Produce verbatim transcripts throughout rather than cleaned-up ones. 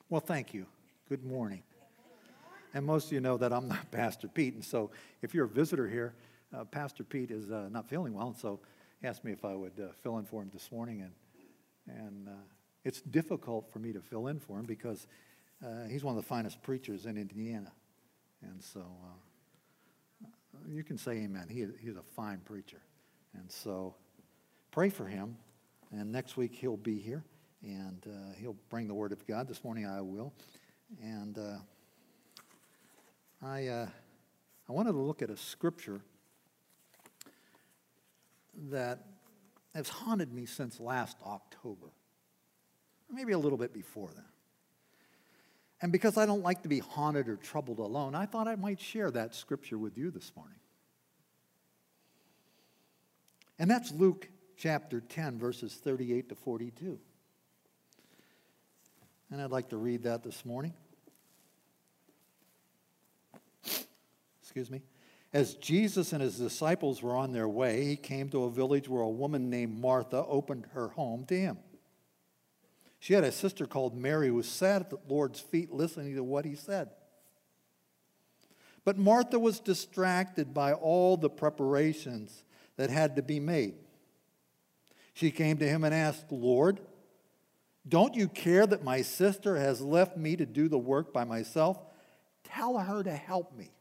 Well, thank you. Good morning. And most of you know that I'm not Pastor Pete, and so if you're a visitor here, uh, Pastor Pete is uh, not feeling well, and so he asked me if I would uh, fill in for him this morning, and and uh, it's difficult for me to fill in for him because uh, he's one of the finest preachers in Indiana, and so uh, you can say amen. He he's a fine preacher, and so pray for him, and next week he'll be here. And uh, he'll bring the Word of God. This morning I will. And uh, I, uh, I wanted to look at a scripture that has haunted me since last October. Maybe a little bit before then. And because I don't like to be haunted or troubled alone, I thought I might share that scripture with you this morning. And that's Luke chapter ten, verses thirty-eight to forty-two. And I'd like to read that this morning. Excuse me. As Jesus and his disciples were on their way, he came to a village where a woman named Martha opened her home to him. She had a sister called Mary who sat at the Lord's feet listening to what he said. But Martha was distracted by all the preparations that had to be made. She came to him and asked, "Lord, don't you care that my sister has left me to do the work by myself? Tell her to help me."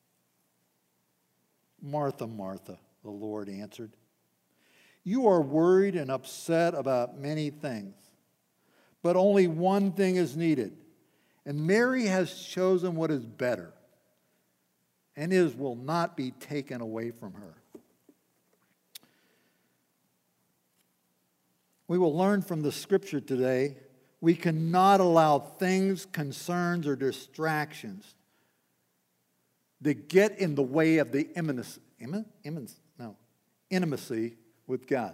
"Martha, Martha," the Lord answered, "you are worried and upset about many things, but only one thing is needed. And Mary has chosen what is better, and it will not be taken away from her." We will learn from the scripture today, we cannot allow things, concerns, or distractions to get in the way of the intimacy, no, intimacy with God.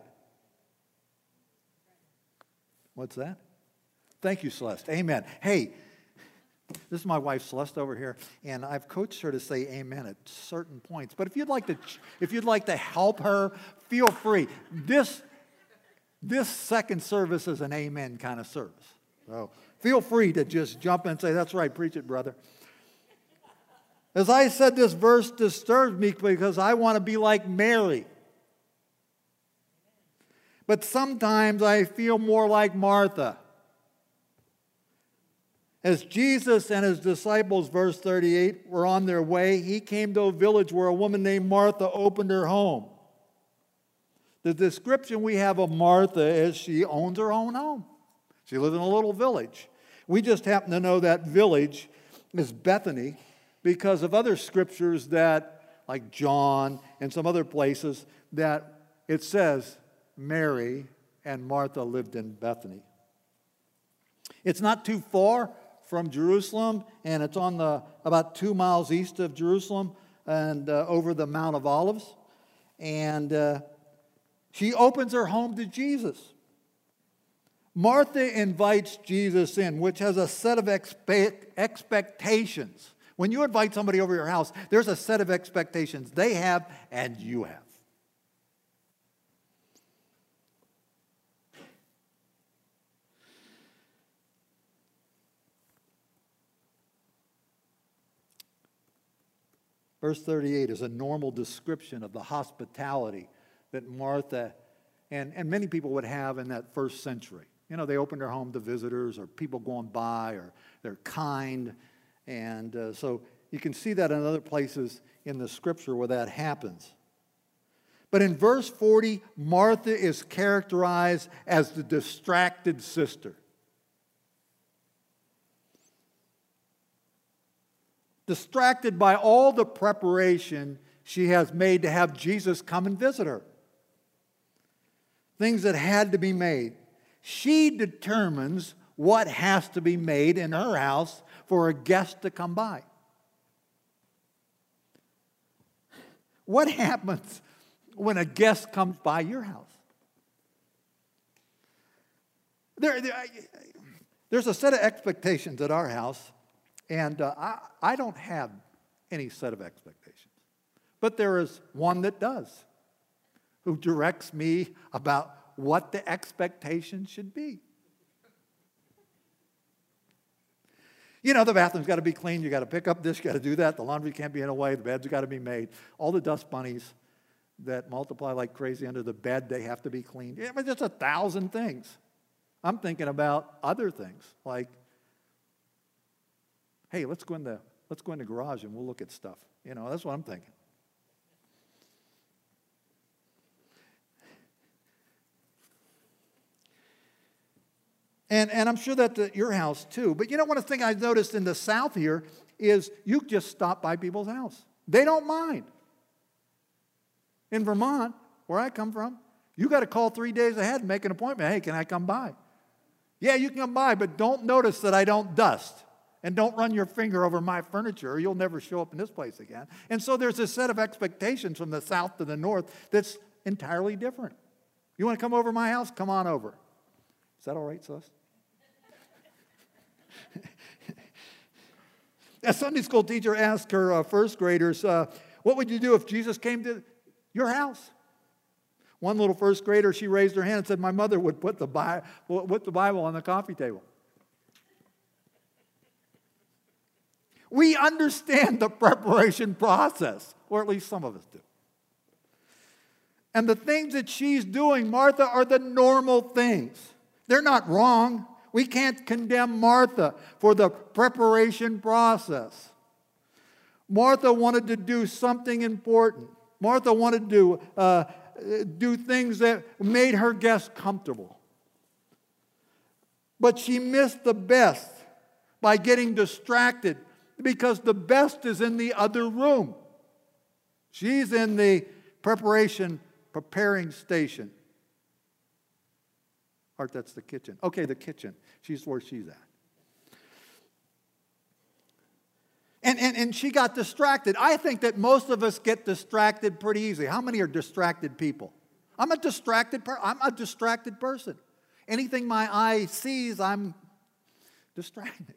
What's that? Thank you, Celeste. Amen. Hey, this is my wife, Celeste, over here, and I've coached her to say amen at certain points. But if you'd like to, if you'd like to help her, feel free. This This second service is an amen kind of service. So feel free to just jump in and say, "That's right, preach it, brother." As I said, this verse disturbs me because I want to be like Mary. But sometimes I feel more like Martha. As Jesus and his disciples, verse thirty-eight, were on their way, he came to a village where a woman named Martha opened her home. The description we have of Martha is she owns her own home. She lives in a little village. We just happen to know that village is Bethany because of other scriptures that, like John and some other places, that it says Mary and Martha lived in Bethany. It's not too far from Jerusalem, and it's on the about two miles east of Jerusalem and uh, over the Mount of Olives. And uh, she opens her home to Jesus. Martha invites Jesus in, which has a set of expect expectations. When you invite somebody over your house, there's a set of expectations they have and you have. Verse thirty-eight is a normal description of the hospitality that Martha and, and many people would have in that first century. You know, they opened their home to visitors or people going by, or they're kind. And uh, so you can see that in other places in the scripture where that happens. But in verse forty, Martha is characterized as the distracted sister. Distracted by all the preparation she has made to have Jesus come and visit her. Things that had to be made. She determines what has to be made in her house for a guest to come by. What happens when a guest comes by your house? There, there, there's a set of expectations at our house, and uh, I, I don't have any set of expectations. But there is one that does, who directs me about what the expectation should be. You know, the bathroom's got to be clean. You got to pick up this. You got to do that. The laundry can't be in a way. The bed's got to be made. All the dust bunnies that multiply like crazy under the bed, they have to be cleaned. Yeah, but just a thousand things. I'm thinking about other things like, hey, let's go in the let's go in the garage and we'll look at stuff. You know, that's what I'm thinking. And, and I'm sure that's at your house too. But you know, one of the things I've noticed in the South here is you just stop by people's house. They don't mind. In Vermont, where I come from, you got to call three days ahead and make an appointment. Hey, can I come by? Yeah, you can come by, but don't notice that I don't dust. And don't run your finger over my furniture or you'll never show up in this place again. And so there's a set of expectations from the South to the North that's entirely different. You want to come over my house? Come on over. Is that all right, Celeste? A Sunday school teacher asked her uh, first graders, uh, what would you do if Jesus came to your house? One little first grader, she raised her hand and said, my mother would put the, Bi- put the Bible on the coffee table. We understand the preparation process, or at least some of us do. And the things that she's doing, Martha, are the normal things. They're not wrong. We can't condemn Martha for the preparation process. Martha wanted to do something important. Martha wanted to uh, do things that made her guests comfortable. But she missed the best by getting distracted because the best is in the other room. She's in the preparation, preparing station. Art, that's the kitchen. Okay, the kitchen. She's where she's at. And, and, and she got distracted. I think that most of us get distracted pretty easily. How many are distracted people? I'm a distracted per- I'm a distracted person. Anything my eye sees, I'm distracted.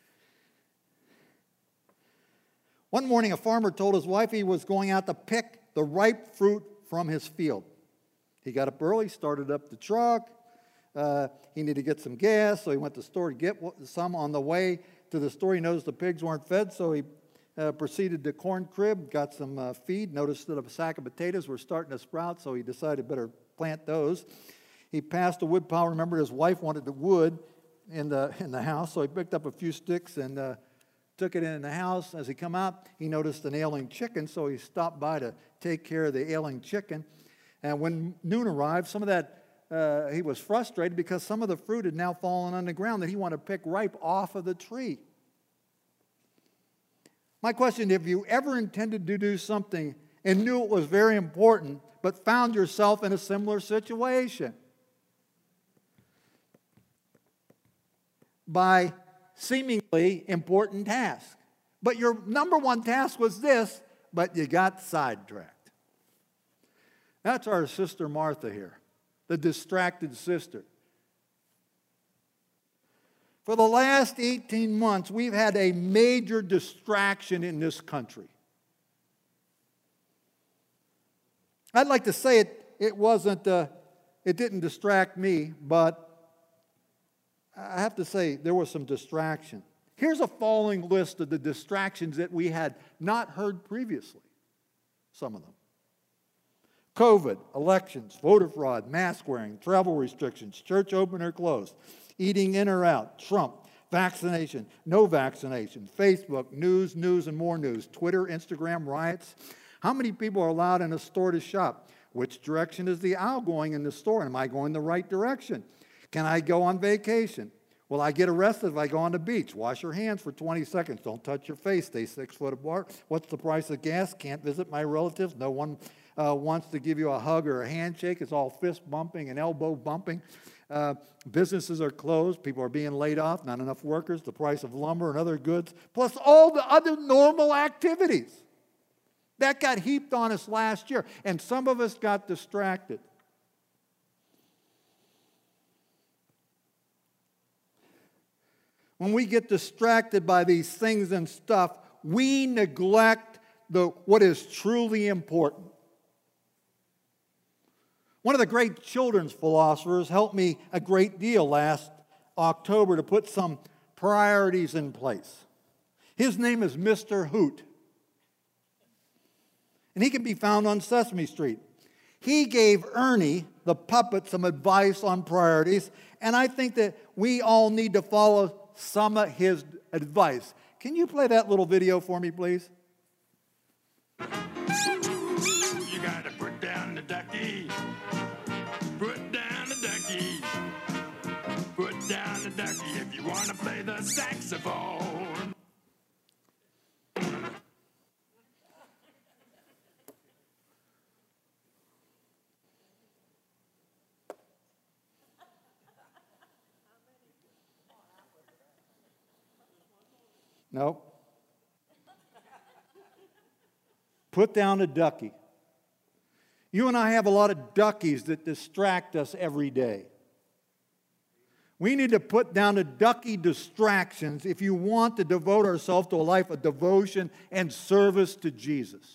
One morning, a farmer told his wife he was going out to pick the ripe fruit from his field. He got up early, started up the truck. Uh, he needed to get some gas, so he went to the store to get some. On the way to the store, he noticed the pigs weren't fed, so he uh, proceeded to corn crib, got some uh, feed, noticed that a sack of potatoes were starting to sprout, so he decided better plant those. He passed a wood pile. Remember, his wife wanted the wood in the in the house, so he picked up a few sticks and uh, took it in the house. As he come out, he noticed an ailing chicken, so he stopped by to take care of the ailing chicken. And when noon arrived, some of that Uh, he was frustrated because some of the fruit had now fallen on the ground that he wanted to pick ripe off of the tree. My question, have you ever intended to do something and knew it was very important, but found yourself in a similar situation? By seemingly important task. But your number one task was this, but you got sidetracked. That's our sister Martha here. The distracted sister. For the last eighteen months, we've had a major distraction in this country. I'd like to say it, it wasn't, uh, it didn't distract me, but I have to say there was some distraction. Here's a following list of the distractions that we had not heard previously. Some of them. COVID, elections, voter fraud, mask wearing, travel restrictions, church open or closed, eating in or out, Trump, vaccination, no vaccination, Facebook, news, news, and more news, Twitter, Instagram, riots. How many people are allowed in a store to shop? Which direction is the aisle going in the store? Am I going the right direction? Can I go on vacation? Will I get arrested if I go on the beach? Wash your hands for twenty seconds. Don't touch your face. Stay six foot apart. What's the price of gas? Can't visit my relatives. No one uh, wants to give you a hug or a handshake. It's all fist bumping and elbow bumping. Uh, businesses are closed. People are being laid off. Not enough workers. The price of lumber and other goods. Plus all the other normal activities. That got heaped on us last year. And some of us got distracted. When we get distracted by these things and stuff, we neglect the, what is truly important. One of the great children's philosophers helped me a great deal last October to put some priorities in place. His name is Mister Hoot. And he can be found on Sesame Street. He gave Ernie, the puppet, some advice on priorities, and I think that we all need to follow some of his advice. Can you play that little video for me, please? You gotta put down the ducky. Put down the ducky. Put down the ducky if you want to play the saxophone. No. Put down a ducky. You and I have a lot of duckies that distract us every day. We need to put down the ducky distractions if you want to devote ourselves to a life of devotion and service to Jesus.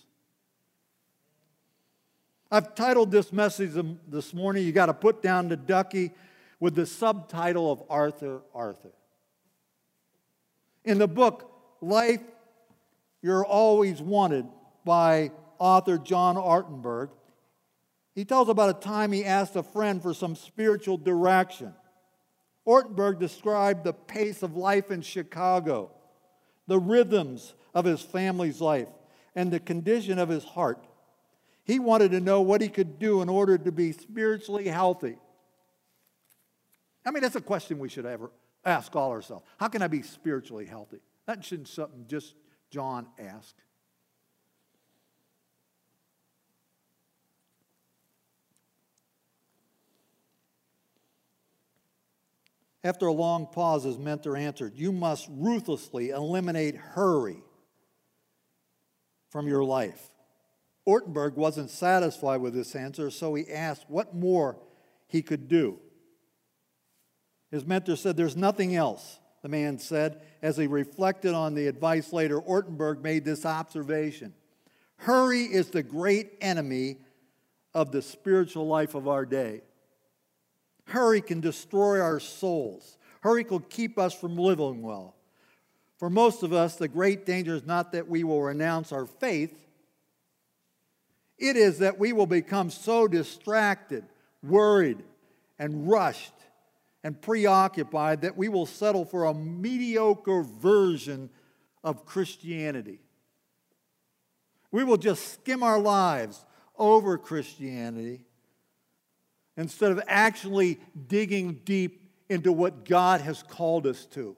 I've titled this message this morning, You Got to Put Down the Ducky, with the subtitle of Arthur, Arthur. In the book, Life You're Always Wanted, by author John Ortenberg, he tells about a time he asked a friend for some spiritual direction. Ortenberg described the pace of life in Chicago, the rhythms of his family's life, and the condition of his heart. He wanted to know what he could do in order to be spiritually healthy. I mean, that's a question we should ever ask all ourselves. How can I be spiritually healthy? That shouldn't be something just John asked. After a long pause, his mentor answered, "You must ruthlessly eliminate hurry from your life." Ortenberg wasn't satisfied with this answer, so he asked what more he could do. His mentor said, "There's nothing else," the man said. As he reflected on the advice later, Ortenberg made this observation: hurry is the great enemy of the spiritual life of our day. Hurry can destroy our souls. Hurry can keep us from living well. For most of us, the great danger is not that we will renounce our faith. It is that we will become so distracted, worried, and rushed and preoccupied that we will settle for a mediocre version of Christianity. We will just skim our lives over Christianity instead of actually digging deep into what God has called us to.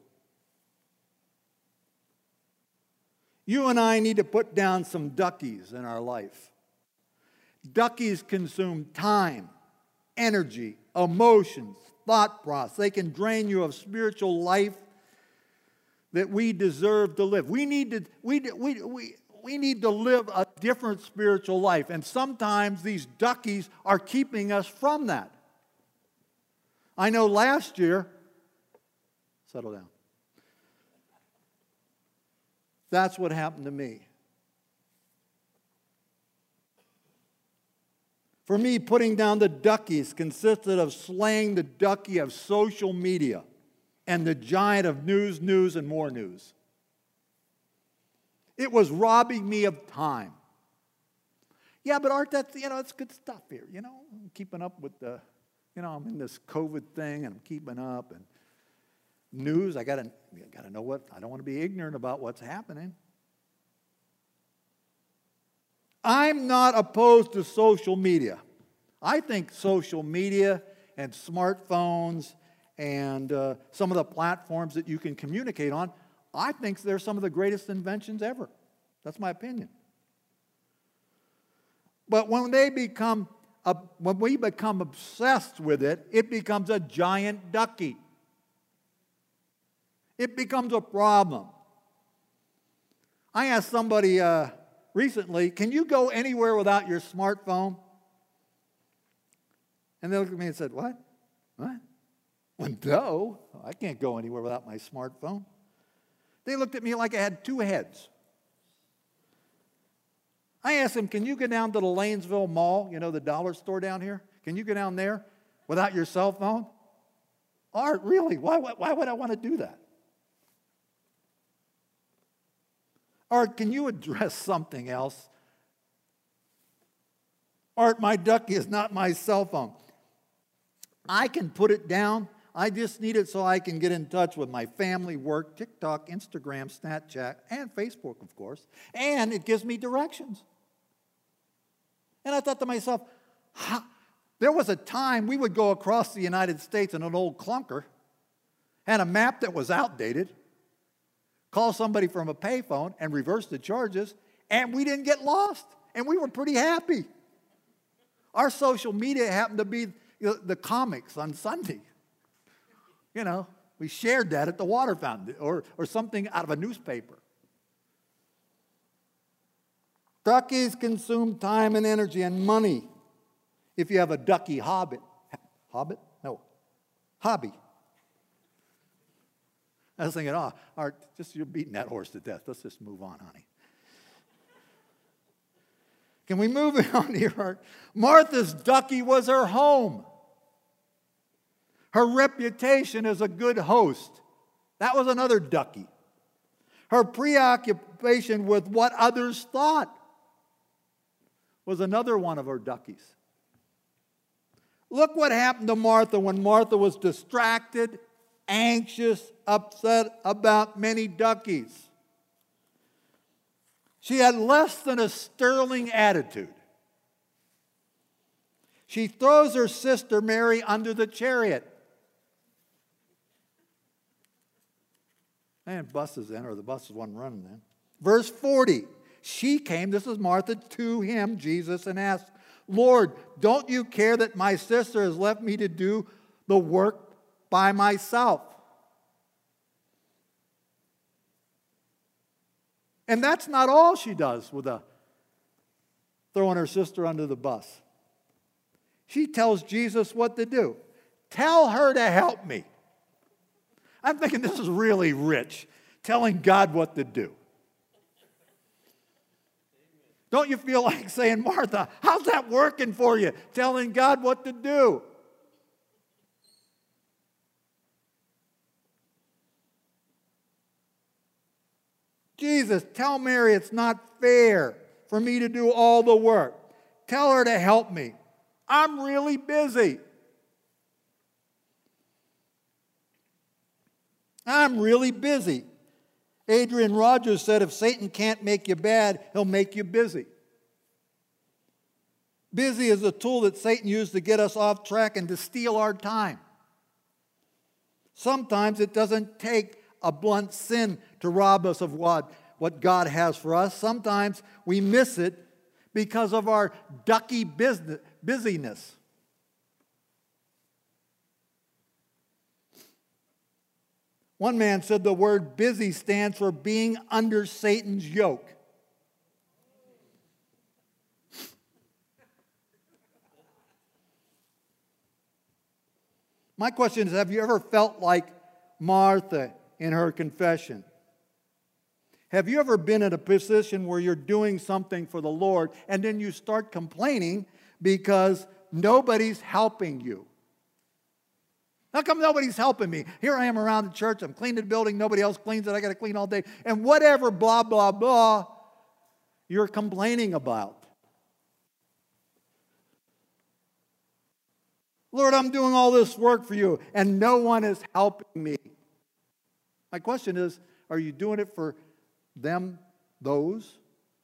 You and I need to put down some duckies in our life. Duckies consume time, energy, emotions, thought process. They can drain you of spiritual life that we deserve to live. We need to, we, we, we, we need to live a different spiritual life. And sometimes these duckies are keeping us from that. I know last year, settle down. That's what happened to me. For me, putting down the duckies consisted of slaying the ducky of social media and the giant of news, news, and more news. It was robbing me of time. Yeah, but Art, that's, you know, it's good stuff here. You know, I'm keeping up with the, you know, I'm in this COVID thing and I'm keeping up. And news, I gotta, I gotta know what, I don't want to be ignorant about what's happening. I'm not opposed to social media. I think social media and smartphones and uh, some of the platforms that you can communicate on, I think they're some of the greatest inventions ever. That's my opinion. But when they become, a, when we become obsessed with it, it becomes a giant ducky. It becomes a problem. I asked somebody uh, recently, can you go anywhere without your smartphone? And they looked at me and said, what? What? Well, no, I can't go anywhere without my smartphone. They looked at me like I had two heads. I asked them, can you go down to the Lanesville Mall, you know, the dollar store down here? Can you go down there without your cell phone? Art, really? Why, why, why would I want to do that? Art, can you address something else? Art, my ducky is not my cell phone. I can put it down. I just need it so I can get in touch with my family, work, TikTok, Instagram, Snapchat, and Facebook, of course. And it gives me directions. And I thought to myself, how? There was a time we would go across the United States in an old clunker, had a map that was outdated, call somebody from a payphone and reverse the charges, and we didn't get lost. And we were pretty happy. Our social media happened to be the comics on Sunday. You know, we shared that at the water fountain or, or something out of a newspaper. Duckies consume time and energy and money. If you have a ducky hobbit, hobbit? No, hobby. I was thinking, oh, Art, just you're beating that horse to death. Let's just move on, honey. Can we move on here, Art? Martha's ducky was her home. Her reputation as a good host. That was another ducky. Her preoccupation with what others thought was another one of her duckies. Look what happened to Martha when Martha was distracted, anxious, upset about many duckies. She had less than a sterling attitude. She throws her sister Mary under the chariot. And bus is in, or the bus wasn't running then. Verse forty, she came, this is Martha, to him, Jesus, and asked, Lord, don't you care that my sister has left me to do the work by myself? And that's not all she does with a, throwing her sister under the bus. She tells Jesus what to do. Tell her to help me. I'm thinking this is really rich, telling God what to do. Don't you feel like saying, Martha, how's that working for you? Telling God what to do. Jesus, tell Mary it's not fair for me to do all the work. Tell her to help me. I'm really busy. I'm really busy. Adrian Rogers said, if Satan can't make you bad, he'll make you busy. Busy is a tool that Satan used to get us off track and to steal our time. Sometimes it doesn't take a blunt sin to rob us of what, what God has for us. Sometimes we miss it because of our ducky business, busyness. One man said the word busy stands for being under Satan's yoke. My question is, have you ever felt like Martha in her confession? Have you ever been in a position where you're doing something for the Lord and then you start complaining because nobody's helping you? How come nobody's helping me? Here I am around the church, I'm cleaning the building, nobody else cleans it, I got to clean all day. And whatever, blah, blah, blah, you're complaining about. Lord, I'm doing all this work for you, and no one is helping me. My question is, are you doing it for them, those,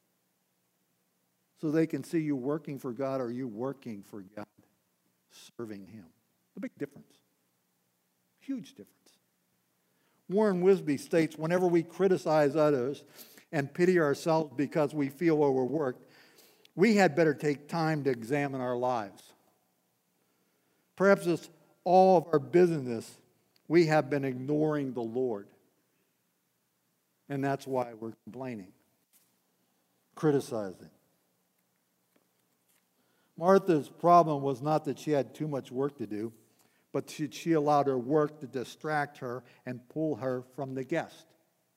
so they can see you working for God, or are you working for God, serving Him? A big difference. Huge difference. Warren Wisby states, whenever we criticize others and pity ourselves because we feel overworked, we had better take time to examine our lives. Perhaps it's all of our business we have been ignoring the Lord. And that's why we're complaining, criticizing. Martha's problem was not that she had too much work to do, but she, she allowed her work to distract her and pull her from the guest.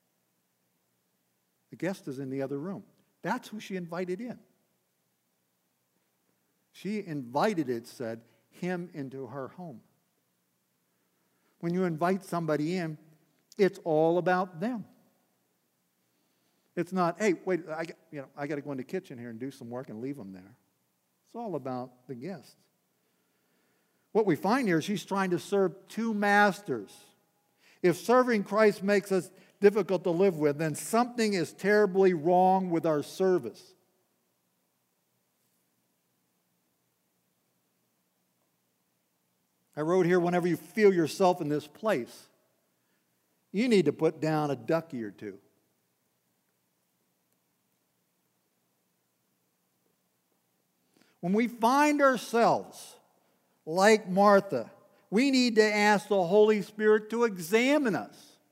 The guest is in the other room. That's who she invited in. She invited, it said, him into her home. When you invite somebody in, it's all about them. It's not, hey, wait, I, got- you know, I got to go in the kitchen here and do some work and leave them there. It's all about the guests. What we find here is she's trying to serve two masters. If serving Christ makes us difficult to live with, then something is terribly wrong with our service. I wrote here, whenever you feel yourself in this place, you need to put down a ducky or two. When we find ourselves like Martha, we need to ask the Holy Spirit to examine us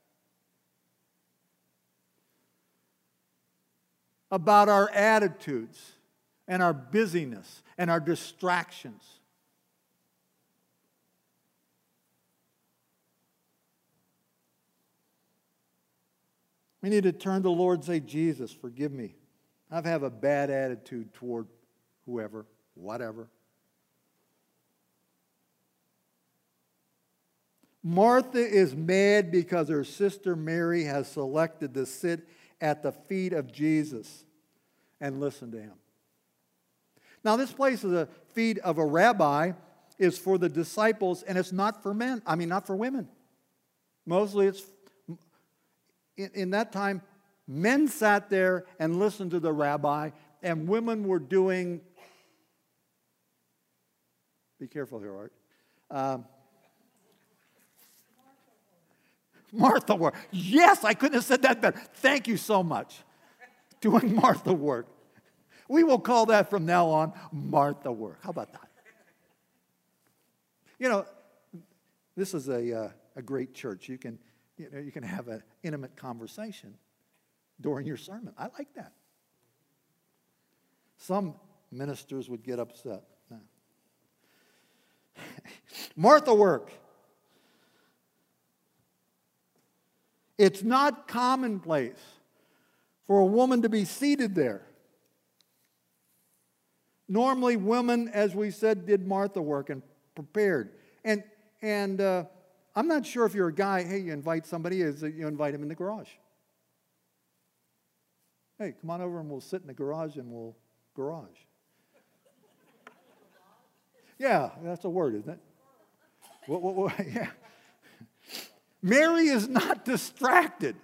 about our attitudes and our busyness and our distractions. We need to turn to the Lord and say, Jesus, forgive me. I have a bad attitude toward whoever, whatever. Martha is mad because her sister Mary has selected to sit at the feet of Jesus and listen to him. Now, this place is the feet of a rabbi is for the disciples, and it's not for men. I mean, not for women. Mostly it's, in, in that time, men sat there and listened to the rabbi, and women were doing, be careful here, Art. Um, Martha work. Yes, I couldn't have said that better. Thank you so much. Doing Martha work. We will call that from now on Martha work. How about that? You know, this is a, uh, a great church. You can, you know, you can have an intimate conversation during your sermon. I like that. Some ministers would get upset. No. Martha work. It's not commonplace for a woman to be seated there. Normally, women, as we said, did Martha work and prepared. And and uh, I'm not sure if you're a guy, hey, you invite somebody, is that you invite him in the garage. Hey, come on over and we'll sit in the garage and we'll garage. Yeah, that's a word, isn't it? What, what, what, yeah. Mary is not distracted.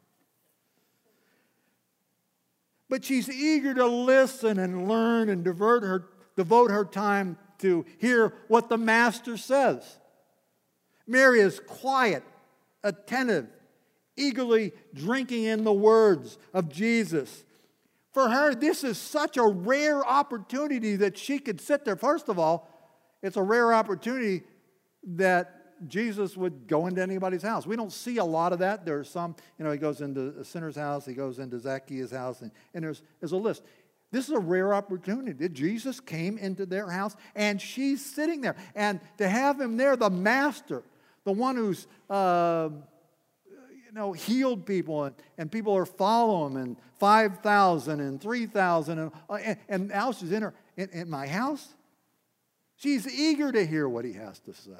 But she's eager to listen and learn and divert her, devote her time to hear what the Master says. Mary is quiet, attentive, eagerly drinking in the words of Jesus. For her, this is such a rare opportunity that she could sit there. First of all, it's a rare opportunity that Jesus would go into anybody's house. We don't see a lot of that. There's some, you know, he goes into a sinner's house, he goes into Zacchaeus' house, and, and there's, there's a list. This is a rare opportunity. Jesus came into their house, and she's sitting there. And to have him there, the Master, the one who's, uh, you know, healed people, and, and people are following him, and five thousand and three thousand, and, and, and now she's in, her, in, in my house. She's eager to hear what he has to say.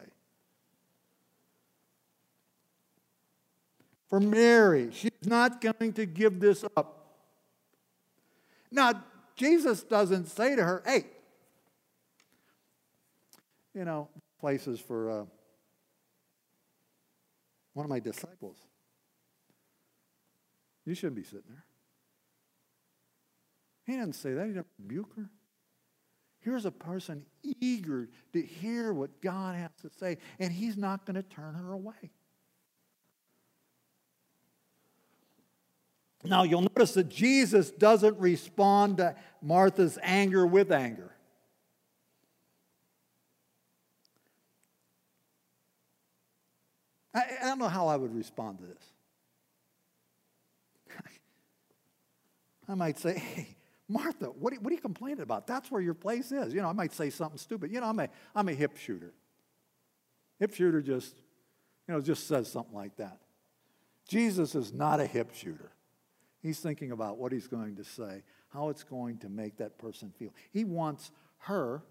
For Mary, she's not going to give this up. Now, Jesus doesn't say to her, hey, you know, places for uh, one of my disciples. You shouldn't be sitting there. He didn't say that. He didn't rebuke her. Here's a person eager to hear what God has to say, and he's not going to turn her away. Now, you'll notice that Jesus doesn't respond to Martha's anger with anger. I, I don't know how I would respond to this. I might say, hey, Martha, what are, what are you complaining about? That's where your place is. You know, I might say something stupid. You know, I'm a, I'm a hip shooter. Hip shooter just, you know, just says something like that. Jesus is not a hip shooter. He's thinking about what he's going to say, how it's going to make that person feel. He wants her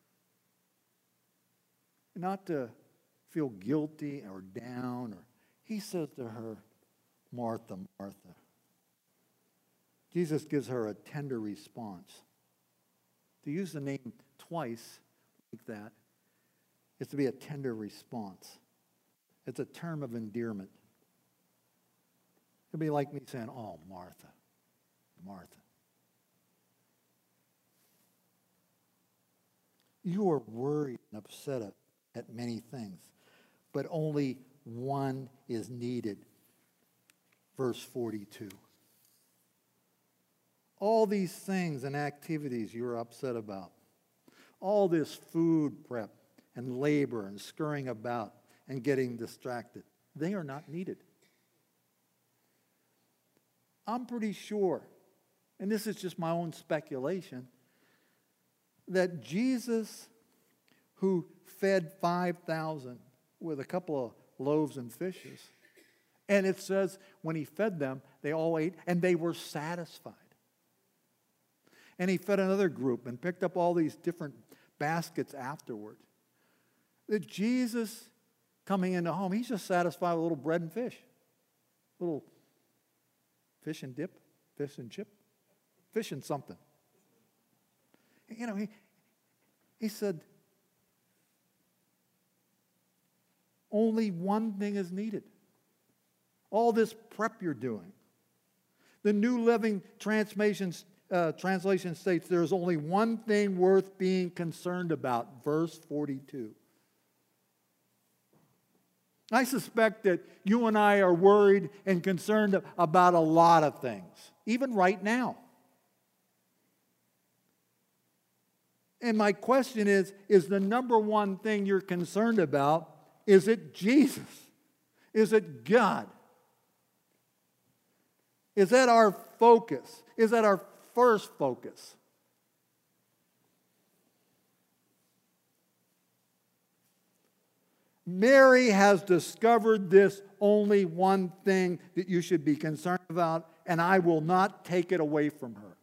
not to feel guilty or down. Or he says to her, Martha, Martha, Jesus gives her a tender response. To use the name twice like that is to be a tender response. It's a term of endearment. It'd be like me saying, oh, Martha, Martha. You are worried and upset at, at many things, but only one is needed. Verse forty-two. All these things and activities you're upset about, all this food prep and labor and scurrying about and getting distracted, they are not needed. I'm pretty sure, and this is just my own speculation, that Jesus, who fed five thousand with a couple of loaves and fishes, and it says when he fed them, they all ate and they were satisfied. And he fed another group and picked up all these different baskets afterward. That Jesus coming into home, he's just satisfied with a little bread and fish. A little fish and dip, fish and chip, fish and something. You know, he, he said, only one thing is needed. All this prep you're doing. The New Living Translation, uh, translation states there is only one thing worth being concerned about. Verse forty-two. I suspect that you and I are worried and concerned about a lot of things, even right now. And my question is, is the number one thing you're concerned about, is it Jesus? Is it God? Is that our focus? Is that our first focus? Mary has discovered this only one thing that you should be concerned about, and I will not take it away from her.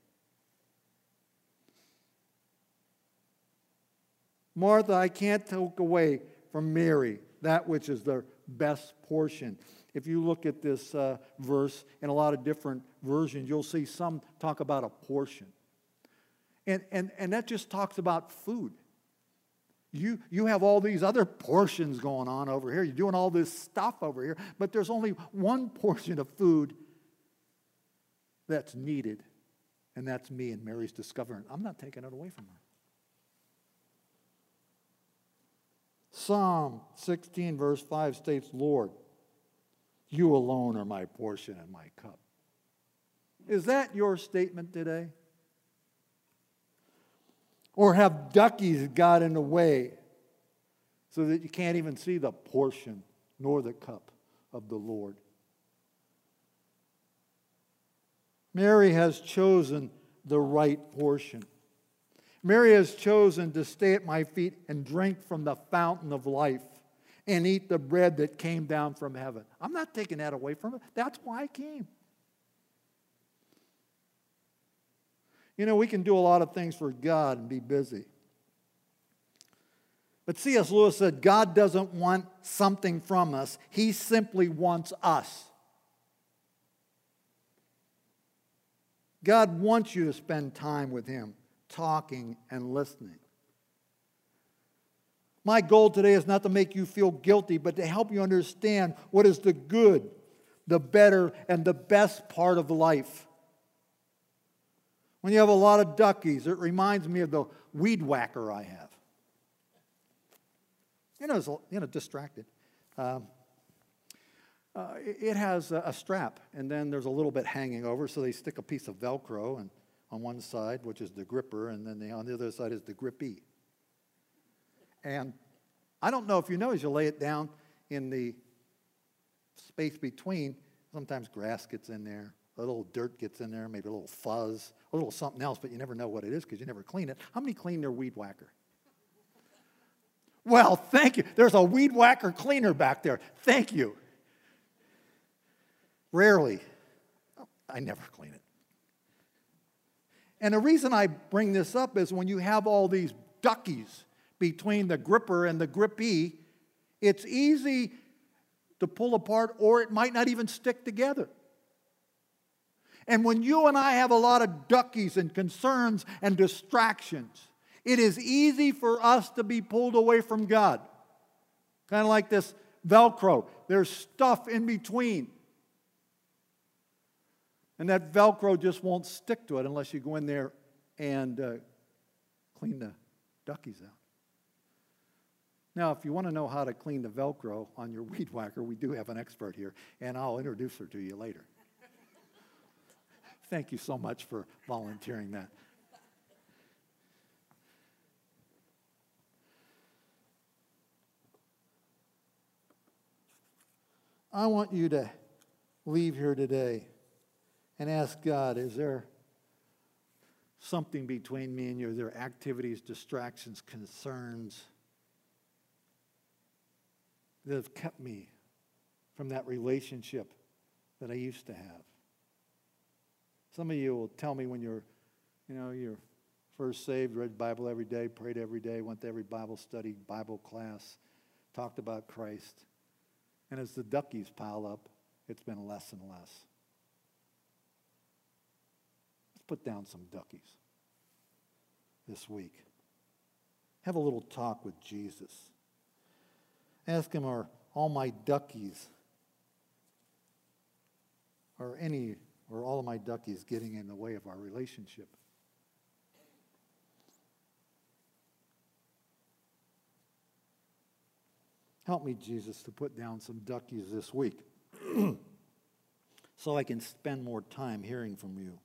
Martha, I can't take away from Mary that which is the best portion. If you look at this uh, verse in a lot of different versions, you'll see some talk about a portion. And, and, and that just talks about food. You, you have all these other portions going on over here. You're doing all this stuff over here, but there's only one portion of food that's needed, and that's me, and Mary's discovering. I'm not taking it away from her. Psalm sixteen, verse five states, Lord, you alone are my portion and my cup. Is that your statement today? Or have duckies got in the way so that you can't even see the portion nor the cup of the Lord? Mary has chosen the right portion. Mary has chosen to stay at my feet and drink from the fountain of life and eat the bread that came down from heaven. I'm not taking that away from her. That's why I came. You know, we can do a lot of things for God and be busy. But C S Lewis said, God doesn't want something from us. He simply wants us. God wants you to spend time with Him, talking and listening. My goal today is not to make you feel guilty, but to help you understand what is the good, the better, and the best part of life. When you have a lot of duckies, it reminds me of the weed whacker I have. You know, it's, you know, distracted. Um, uh, it has a, a strap, and then there's a little bit hanging over, so they stick a piece of Velcro and on one side, which is the gripper, and then the, on the other side is the grippy. And I don't know if you know, as you lay it down in the space between, sometimes grass gets in there, a little dirt gets in there, maybe a little fuzz, a little something else, but you never know what it is because you never clean it. How many clean their weed whacker? Well, thank you. There's a weed whacker cleaner back there. Thank you. Rarely. I never clean it. And the reason I bring this up is when you have all these duckies between the gripper and the grippy, it's easy to pull apart, or it might not even stick together. And when you and I have a lot of duckies and concerns and distractions, it is easy for us to be pulled away from God. Kind of like this Velcro. There's stuff in between. And that Velcro just won't stick to it unless you go in there and uh, clean the duckies out. Now, if you want to know how to clean the Velcro on your weed whacker, we do have an expert here, and I'll introduce her to you later. Thank you so much for volunteering that. I want you to leave here today and ask God, is there something between me and you? Are there activities, distractions, concerns that have kept me from that relationship that I used to have? Some of you will tell me when you're, you know, you're first saved, read the Bible every day, prayed every day, went to every Bible study, Bible class, talked about Christ. And as the duckies pile up, it's been less and less. Let's put down some duckies this week. Have a little talk with Jesus. Ask him, are all my duckies, are any or all of my duckies getting in the way of our relationship? Help me, Jesus, to put down some duckies this week so I can spend more time hearing from you.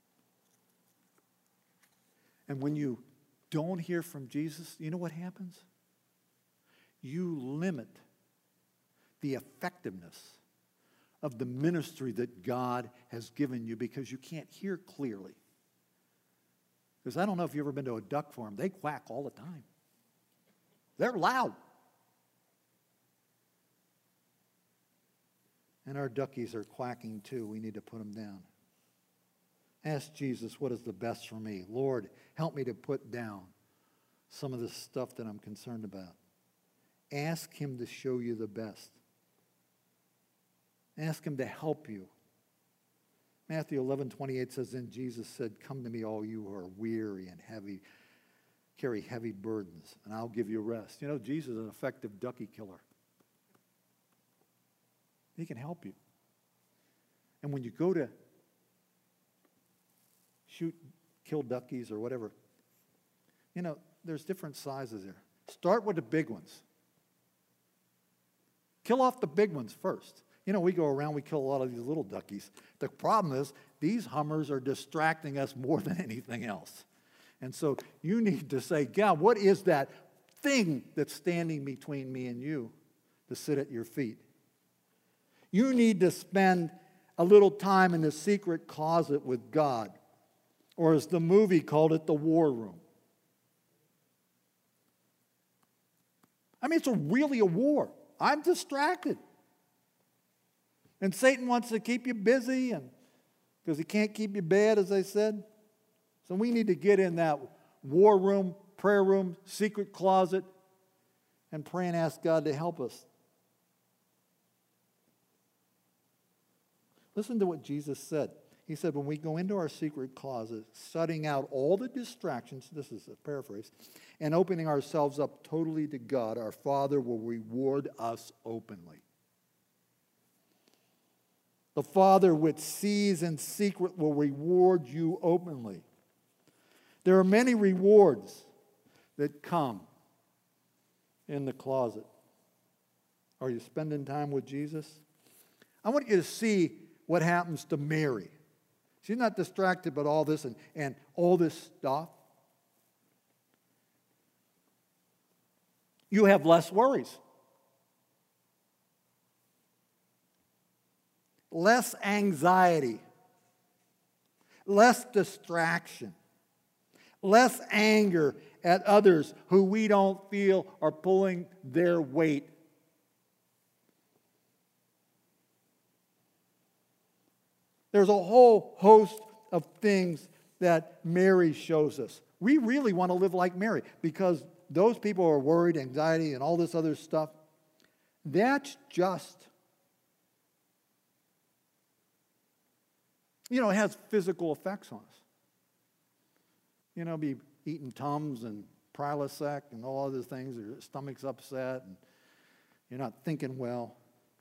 And when you don't hear from Jesus, you know what happens? You limit the effectiveness of the ministry that God has given you because you can't hear clearly. Because I don't know if you've ever been to a duck farm. They quack all the time. They're loud. And our duckies are quacking too. We need to put them down. Ask Jesus, what is the best for me? Lord, help me to put down some of the stuff that I'm concerned about. Ask him to show you the best. Ask him to help you. Matthew eleven twenty-eight says, then Jesus said, come to me, all you who are weary and heavy, carry heavy burdens, and I'll give you rest. You know, Jesus is an effective ducky killer. He can help you. And when you go to shoot, kill duckies or whatever, you know, there's different sizes there. Start with the big ones. Kill off the big ones first. You know, we go around, we kill a lot of these little duckies. The problem is these hummers are distracting us more than anything else. And so you need to say, God, what is that thing that's standing between me and you to sit at your feet? You need to spend a little time in the secret closet with God. Or as the movie called it, the war room. I mean, it's a really a war. I'm distracted. And Satan wants to keep you busy and because he can't keep you bad, as I said. So we need to get in that war room, prayer room, secret closet, and pray and ask God to help us. Listen to what Jesus said. He said, when we go into our secret closet, shutting out all the distractions, this is a paraphrase, and opening ourselves up totally to God, our Father will reward us openly. The Father which sees in secret will reward you openly. There are many rewards that come in the closet. Are you spending time with Jesus? I want you to see what happens to Mary. She's not distracted by all this and, and all this stuff. You have less worries. Less anxiety. Less distraction. Less anger at others who we don't feel are pulling their weight. There's a whole host of things that Mary shows us. We really want to live like Mary because those people are worried, anxiety, and all this other stuff. That's just. You know, it has physical effects on us. You know, be eating Tums and Prilosec and all other things, or your stomach's upset and you're not thinking well.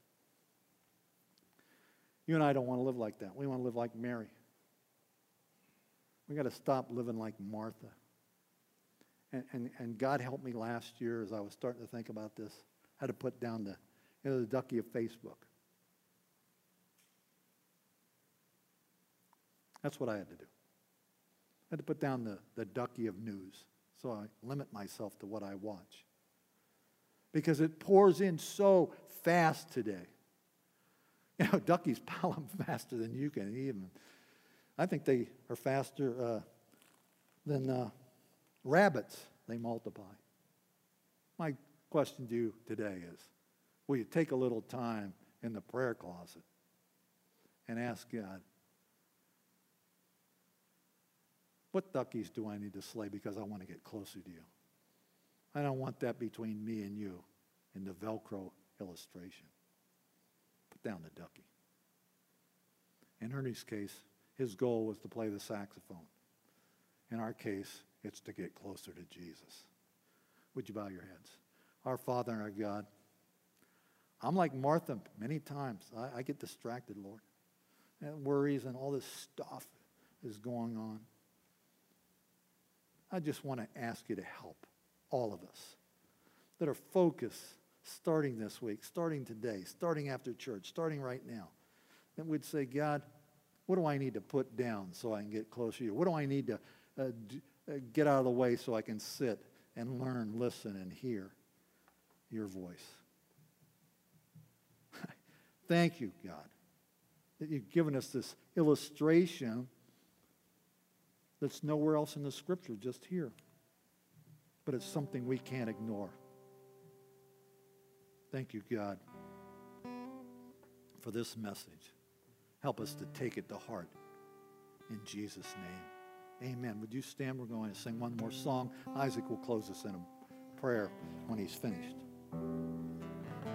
You and I don't want to live like that. We want to live like Mary. We got to stop living like Martha. And, and, and God helped me last year as I was starting to think about this. I had to put down the, you know, the ducky of Facebook. That's what I had to do. I had to put down the, the ducky of news. So I limit myself to what I watch. Because it pours in so fast today. You know, duckies pile them faster than you can even. I think they are faster uh, than uh, rabbits. They multiply. My question to you today is, will you take a little time in the prayer closet and ask God, what duckies do I need to slay because I want to get closer to you? I don't want that between me and you in the Velcro illustration. Put down the ducky. In Ernie's case, his goal was to play the saxophone. In our case, it's to get closer to Jesus. Would you bow your heads? Our Father and our God, I'm like Martha many times. I, I get distracted, Lord. And worries and all this stuff is going on. I just want to ask you to help all of us that are focused starting this week, starting today, starting after church, starting right now, that would say, God, what do I need to put down so I can get closer to you? What do I need to uh, d- uh, get out of the way so I can sit and learn, listen, and hear your voice? Thank you, God, that you've given us this illustration that's nowhere else in the Scripture, just here. But it's something we can't ignore. Thank you, God, for this message. Help us to take it to heart. In Jesus' name, amen. Would you stand? We're going to sing one more song. Isaac will close us in a prayer when he's finished.